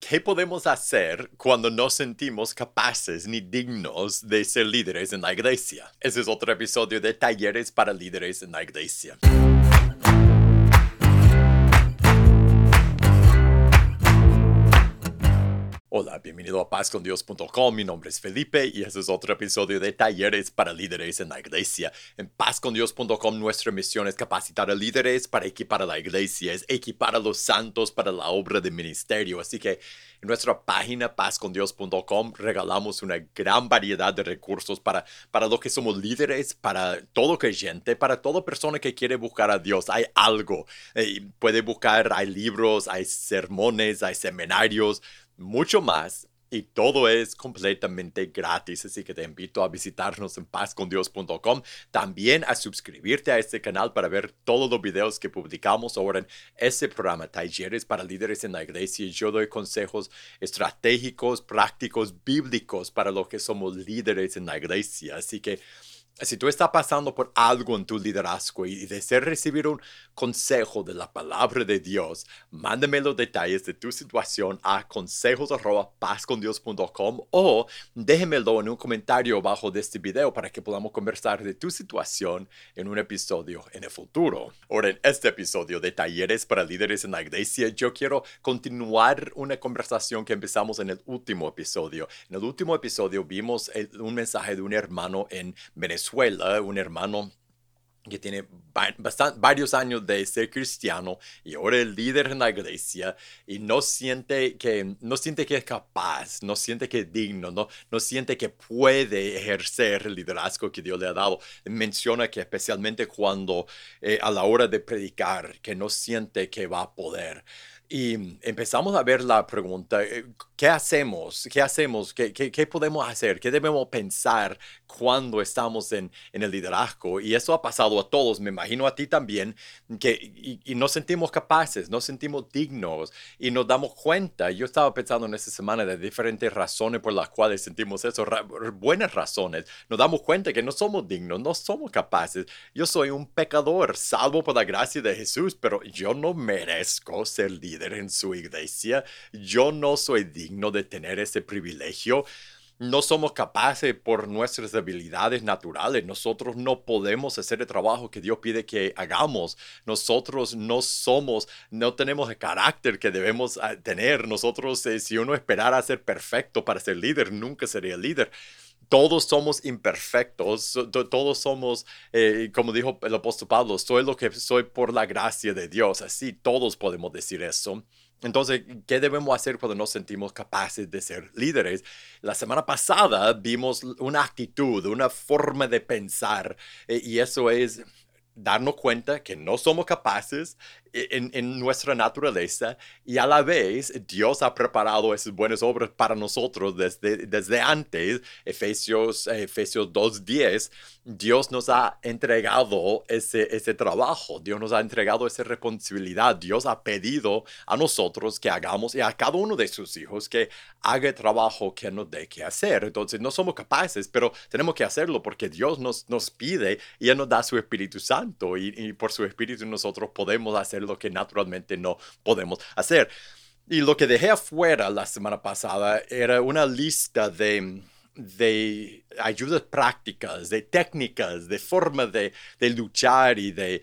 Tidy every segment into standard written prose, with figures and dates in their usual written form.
¿qué podemos hacer cuando no sentimos capaces ni dignos de ser líderes en la iglesia? Ese es otro episodio de Talleres para Líderes en la Iglesia. Hola, bienvenido a pazcondios.com. Mi nombre es Felipe y este es otro episodio de Talleres para Líderes en la Iglesia. En pazcondios.com nuestra misión es capacitar a líderes para equipar a la iglesia, es equipar a los santos para la obra de ministerio. Así que en nuestra página pazcondios.com regalamos una gran variedad de recursos para lo que somos líderes, para todo creyente, para toda persona que quiere buscar a Dios. Hay algo. Puede buscar, hay libros, hay sermones, hay seminarios, mucho más, y todo es completamente gratis, así que te invito a visitarnos en pazcondios.com, también a suscribirte a este canal para ver todos los videos que publicamos ahora en este programa, Talleres para Líderes en la Iglesia. Yo doy consejos estratégicos, prácticos, bíblicos para los que somos líderes en la iglesia, así que si tú estás pasando por algo en tu liderazgo y deseas recibir un consejo de la palabra de Dios, mándame los detalles de tu situación a consejos@pazcondios.com o déjemelo en un comentario abajo de este video para que podamos conversar de tu situación en un episodio en el futuro. Ahora, en este episodio de Talleres para Líderes en la Iglesia, yo quiero continuar una conversación que empezamos en el último episodio. En el último episodio vimos un mensaje de un hermano en Venezuela, un hermano que tiene varios años de ser cristiano y ahora es líder en la iglesia y no siente que es capaz, no siente que es digno, no siente que puede ejercer el liderazgo que Dios le ha dado. Menciona que especialmente cuando a la hora de predicar, que no siente que va a poder. Y empezamos a ver la pregunta, ¿qué hacemos? ¿Qué hacemos? ¿Qué podemos hacer? ¿Qué debemos pensar cuando estamos en el liderazgo? Y eso ha pasado a todos, me imagino a ti también, y nos sentimos capaces, nos sentimos dignos y nos damos cuenta. Yo estaba pensando en esta semana de diferentes razones por las cuales sentimos eso, buenas razones. Nos damos cuenta que no somos dignos, no somos capaces. Yo soy un pecador, salvo por la gracia de Jesús, pero yo no merezco ser líder en su iglesia. Yo no soy digno de tener ese privilegio. No somos capaces por nuestras habilidades naturales. Nosotros no podemos hacer el trabajo que Dios pide que hagamos. Nosotros no tenemos el carácter que debemos tener. Nosotros, si uno esperara ser perfecto para ser líder, nunca sería líder. Todos somos imperfectos, todos somos, como dijo el apóstol Pablo, soy lo que soy por la gracia de Dios. Así todos podemos decir eso. Entonces, ¿qué debemos hacer cuando nos sentimos capaces de ser líderes? La semana pasada vimos una actitud, una forma de pensar, y eso es darnos cuenta que no somos capaces en nuestra naturaleza y a la vez Dios ha preparado esas buenas obras para nosotros desde antes. Efesios 2:10, Dios nos ha entregado ese trabajo, Dios nos ha entregado esa responsabilidad, Dios ha pedido a nosotros que hagamos y a cada uno de sus hijos que haga el trabajo que nos dé que hacer. Entonces no somos capaces, pero tenemos que hacerlo porque Dios nos pide y Él nos da su Espíritu Santo y por su Espíritu nosotros podemos hacer lo que naturalmente no podemos hacer. Y lo que dejé afuera la semana pasada era una lista de ayudas prácticas, de técnicas, de forma de luchar y de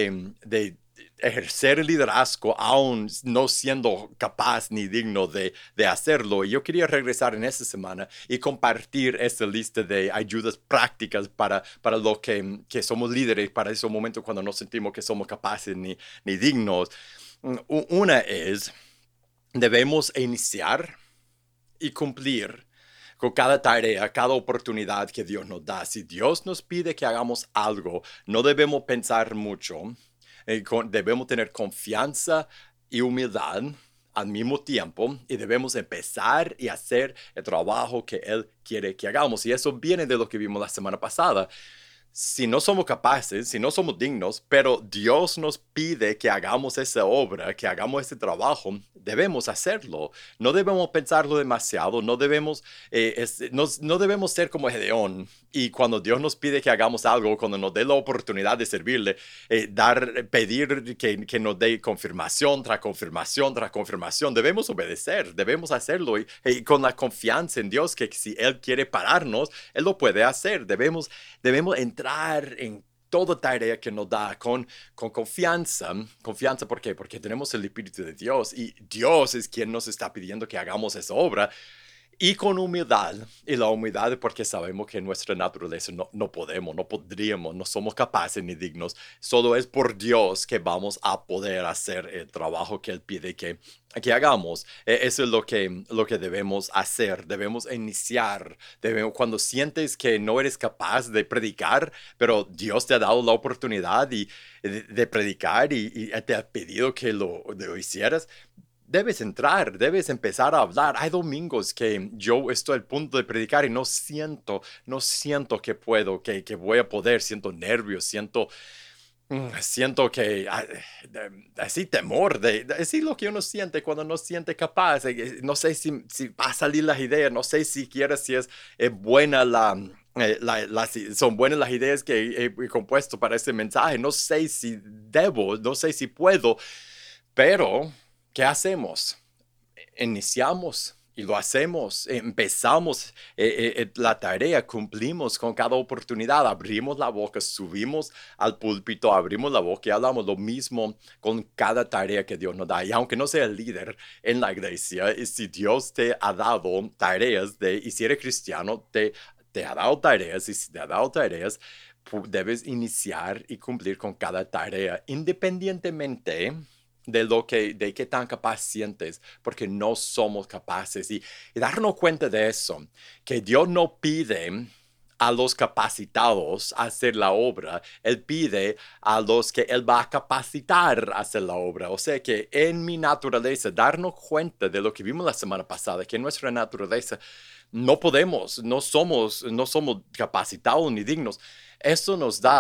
ejercer el liderazgo aún no siendo capaz ni digno de hacerlo. Y yo quería regresar en esta semana y compartir esta lista de ayudas prácticas para lo que somos líderes, para esos momentos cuando no sentimos que somos capaces ni dignos. Una es, debemos iniciar y cumplir con cada tarea, cada oportunidad que Dios nos da. Si Dios nos pide que hagamos algo, no debemos pensar mucho. Debemos tener confianza y humildad al mismo tiempo y debemos empezar y hacer el trabajo que Él quiere que hagamos. Y eso viene de lo que vimos la semana pasada. si no somos capaces, si no somos dignos, pero Dios nos pide que hagamos esa obra, que hagamos ese trabajo, debemos hacerlo. No debemos pensarlo demasiado, no debemos ser como Gedeón. Y cuando Dios nos pide que hagamos algo, cuando nos dé la oportunidad de servirle, pedir que nos dé confirmación tras confirmación tras confirmación, debemos obedecer, debemos hacerlo y con la confianza en Dios que si Él quiere pararnos, Él lo puede hacer. Debemos entrar en toda tarea que nos da con confianza. ¿Confianza por qué? Porque tenemos el Espíritu de Dios y Dios es quien nos está pidiendo que hagamos esa obra. Y con humildad, y la humildad porque sabemos que en nuestra naturaleza no podemos, no podríamos, no somos capaces ni dignos. Solo es por Dios que vamos a poder hacer el trabajo que Él pide que hagamos. Eso es lo que debemos hacer, debemos iniciar. Cuando sientes que no eres capaz de predicar, pero Dios te ha dado la oportunidad de predicar y te ha pedido que lo hicieras. Debes entrar, debes empezar a hablar. Hay domingos que yo estoy al punto de predicar y no siento que puedo, que voy a poder. Siento nervios, siento que así temor de decir lo que uno siente cuando no siente capaz. No sé si va a salir las ideas, no sé siquiera si es buena si son buenas las ideas que he compuesto para este mensaje. No sé si debo, no sé si puedo, pero ¿qué hacemos? Iniciamos y lo hacemos, empezamos la tarea, cumplimos con cada oportunidad, abrimos la boca, subimos al púlpito, abrimos la boca y hablamos lo mismo con cada tarea que Dios nos da. Y aunque no sea el líder en la iglesia, y si Dios te ha dado tareas y si eres cristiano, te ha dado tareas, y si te ha dado tareas, debes iniciar y cumplir con cada tarea, independientemente de qué tan capaz sientes, porque no somos capaces. Y darnos cuenta de eso, que Dios no pide a los capacitados a hacer la obra, Él pide a los que Él va a capacitar a hacer la obra. O sea que en mi naturaleza, darnos cuenta de lo que vimos la semana pasada, que en nuestra naturaleza no podemos, no somos capacitados ni dignos. Eso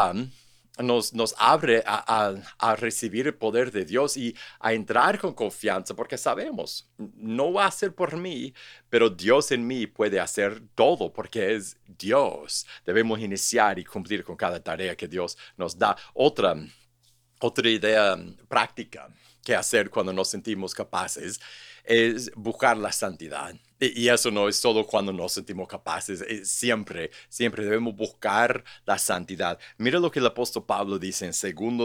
nos abre a recibir el poder de Dios y a entrar con confianza, porque sabemos, no va a ser por mí, pero Dios en mí puede hacer todo, porque es Dios. Debemos iniciar y cumplir con cada tarea que Dios nos da. Otra idea práctica que hacer cuando nos sentimos capaces es buscar la santidad. Y eso no es solo cuando nos sentimos capaces, siempre debemos buscar la santidad. Mira lo que el apóstol Pablo dice en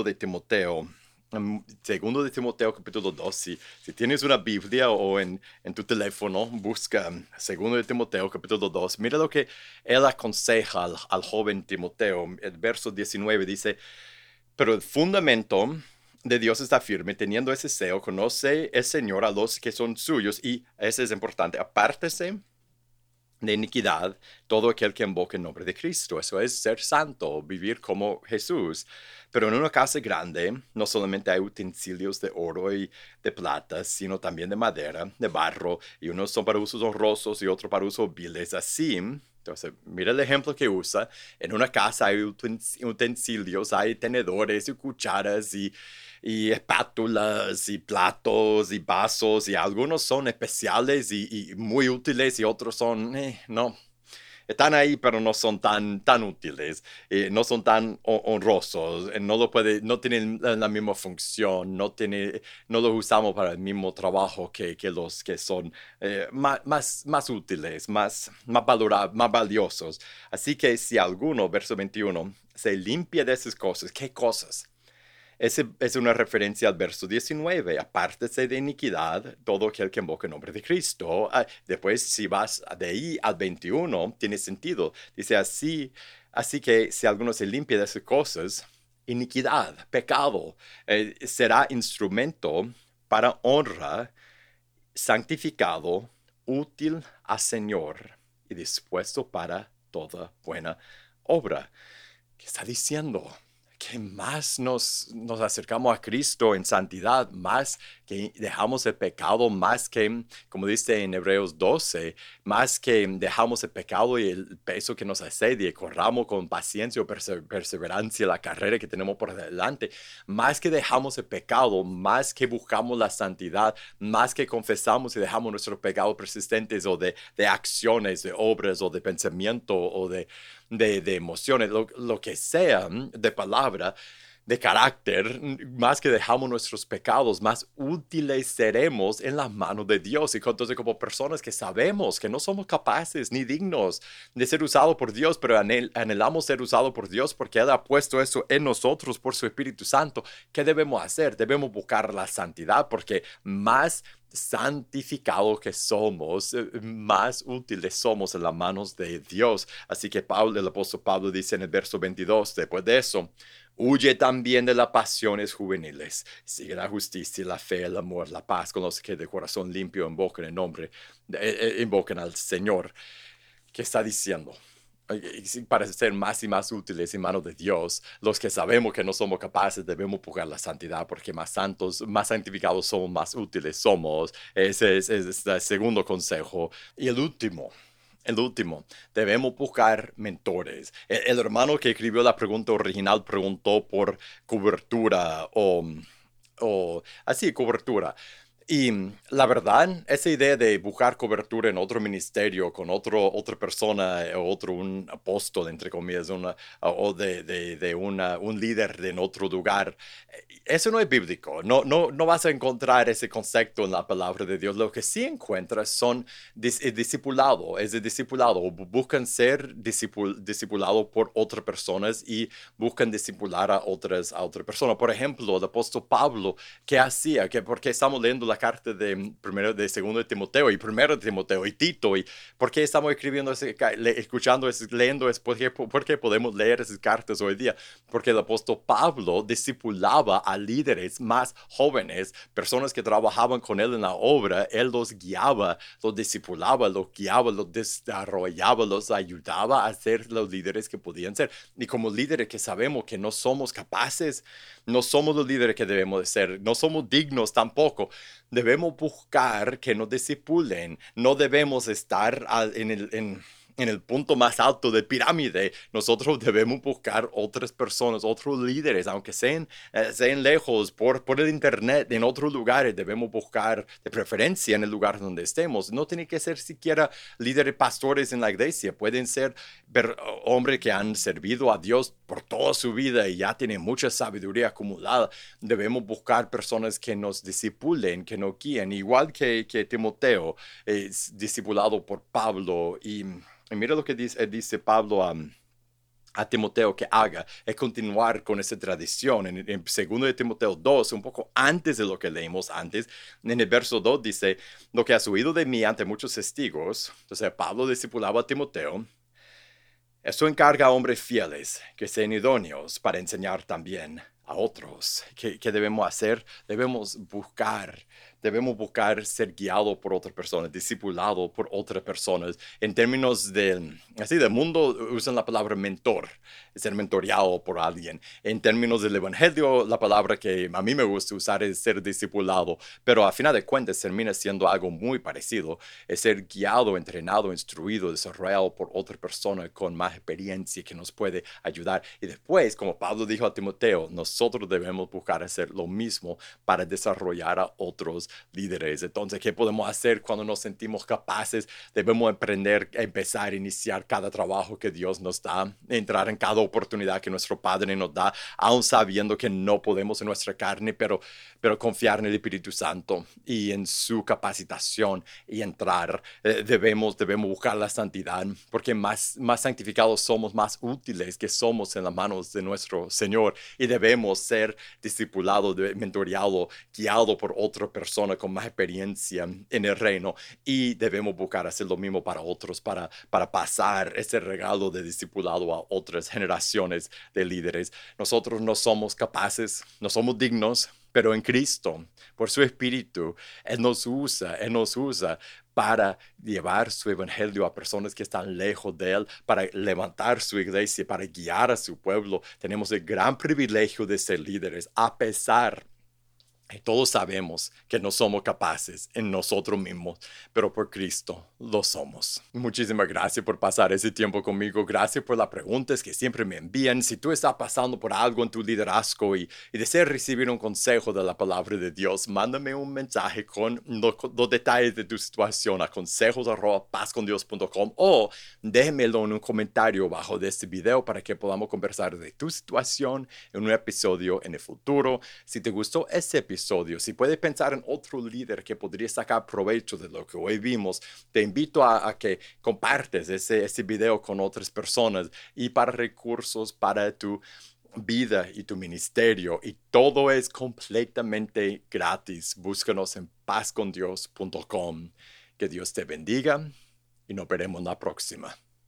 segundo de Timoteo capítulo 2. Si tienes una Biblia o en tu teléfono, busca segundo de Timoteo capítulo 2. Mira lo que él aconseja al joven Timoteo. El verso 19 dice: pero el fundamento de Dios está firme, teniendo ese deseo, conoce el Señor a los que son suyos, y eso es importante, apártese de iniquidad todo aquel que invoque el nombre de Cristo. Eso es ser santo, vivir como Jesús. Pero en una casa grande no solamente hay utensilios de oro y de plata, sino también de madera, de barro, y unos son para usos honrosos y otros para usos viles. Así, entonces, mira el ejemplo que usa. En una casa hay utensilios, hay tenedores y cucharas y espátulas y platos y vasos, y algunos son especiales y muy útiles, y otros son, no, están ahí pero no son tan útiles, no son tan honrosos, no tienen la misma función, no los usamos para el mismo trabajo que los que son más útiles, más valiosos. Así que si alguno, verso 21, se limpia de esas cosas, ¿qué cosas? Ese es una referencia al verso 19. Apártese de iniquidad todo aquel que invoca el nombre de Cristo. Después, si vas de ahí al 21, tiene sentido. Dice así que si alguno se limpia de esas cosas, iniquidad, pecado, será instrumento para honra, santificado, útil al Señor y dispuesto para toda buena obra. ¿Qué está diciendo? Que más nos acercamos a Cristo en santidad, más que dejamos el pecado más que, como dice en Hebreos 12, más que dejamos el pecado y el peso que nos asedia, corramos con paciencia o perseverancia la carrera que tenemos por delante, más que dejamos el pecado, más que buscamos la santidad, más que confesamos y dejamos nuestros pecados persistentes o de acciones, de obras o de pensamiento o de emociones, lo que sea, de palabra, de carácter, más que dejamos nuestros pecados, más útiles seremos en las manos de Dios. Y entonces como personas que sabemos que no somos capaces ni dignos de ser usados por Dios, pero anhelamos ser usados por Dios porque Él ha puesto eso en nosotros por su Espíritu Santo, ¿qué debemos hacer? Debemos buscar la santidad porque más santificados que somos, más útiles somos en las manos de Dios. Así que el apóstol Pablo dice en el verso 22, después de eso, huye también de las pasiones juveniles. Sigue la justicia, la fe, el amor, la paz con los que de corazón limpio invocan el nombre, invocan al Señor. ¿Qué está diciendo? Para ser más y más útiles en manos de Dios, los que sabemos que no somos capaces debemos buscar la santidad porque más santos, más santificados somos, más útiles somos. Ese es el segundo consejo. Y el último, debemos buscar mentores. El hermano que escribió la pregunta original preguntó por cobertura o así, cobertura. Y la verdad, esa idea de buscar cobertura en otro ministerio, con otra persona, un apóstol, entre comillas, o un líder en otro lugar, eso no es bíblico. No vas a encontrar ese concepto en la palabra de Dios. Lo que sí encuentras son discipulado, es de discipulado. Buscan ser discipulados por otras personas y buscan discipular a otras personas. Por ejemplo, el apóstol Pablo, ¿qué hacía? Porque estamos leyendo la carta de segundo de Timoteo y primero de Timoteo y Tito, y por qué estamos escribiendo, escuchando, leyendo, porque podemos leer esas cartas hoy día, porque el apóstol Pablo discipulaba a líderes más jóvenes, personas que trabajaban con él en la obra, él los guiaba, los discipulaba, los guiaba, los desarrollaba, los ayudaba a ser los líderes que podían ser. Y como líderes que sabemos que no somos capaces, no somos los líderes que debemos de ser, no somos dignos tampoco. Debemos buscar que nos discipulen, no debemos estar en el punto más alto de pirámide. Nosotros debemos buscar otras personas, otros líderes, aunque sean lejos por el internet, en otros lugares. Debemos buscar de preferencia en el lugar donde estemos. No tiene que ser siquiera líderes pastores en la iglesia. Pueden ser hombres que han servido a Dios por toda su vida y ya tienen mucha sabiduría acumulada. Debemos buscar personas que nos discipulen, que nos guíen, igual que Timoteo, discipulado por Pablo. Y mira lo que dice Pablo a Timoteo que haga, es continuar con esa tradición. En 2 de Timoteo 2, un poco antes de lo que leímos antes, en el verso 2 dice, lo que has oído de mí ante muchos testigos. Entonces Pablo discipulaba a Timoteo. Esto encarga a hombres fieles, que sean idóneos para enseñar también a otros. ¿Qué debemos hacer? Debemos buscar ser guiado por otras personas, discipulado por otras personas. En términos del mundo, usan la palabra mentor, ser mentoreado por alguien. En términos del evangelio, la palabra que a mí me gusta usar es ser discipulado, pero a final de cuentas termina siendo algo muy parecido. Es ser guiado, entrenado, instruido, desarrollado por otra persona con más experiencia que nos puede ayudar. Y después, como Pablo dijo a Timoteo, nosotros debemos buscar hacer lo mismo para desarrollar a otros líderes. Entonces, ¿qué podemos hacer cuando nos sentimos capaces? Debemos empezar a iniciar cada trabajo que Dios nos da, entrar en cada oportunidad que nuestro Padre nos da, aún sabiendo que no podemos en nuestra carne, pero confiar en el Espíritu Santo y en su capacitación y entrar. Debemos buscar la santidad, porque más santificados somos, más útiles que somos en las manos de nuestro Señor, y debemos ser discipulados, mentoreados, guiados por otra persona con más experiencia en el reino, y debemos buscar hacer lo mismo para otros, para pasar ese regalo de discipulado a otras generaciones de líderes. Nosotros no somos capaces, no somos dignos, pero en Cristo, por su Espíritu, Él nos usa para llevar su evangelio a personas que están lejos de Él, para levantar su iglesia, para guiar a su pueblo. Tenemos el gran privilegio de ser líderes, a pesar Y todos sabemos que no somos capaces en nosotros mismos, pero por Cristo lo somos. Muchísimas gracias por pasar ese tiempo conmigo. Gracias por las preguntas que siempre me envían. Si tú estás pasando por algo en tu liderazgo y deseas recibir un consejo de la palabra de Dios, mándame un mensaje con los detalles de tu situación a consejos@pazcondios.com o déjemelo en un comentario bajo de este video para que podamos conversar de tu situación en un episodio en el futuro. Si te gustó este episodio, si puedes pensar en otro líder que podría sacar provecho de lo que hoy vimos, te invito a que compartes ese video con otras personas y para recursos para tu vida y tu ministerio. Y todo es completamente gratis. Búscanos en pazcondios.com. Que Dios te bendiga y nos veremos la próxima.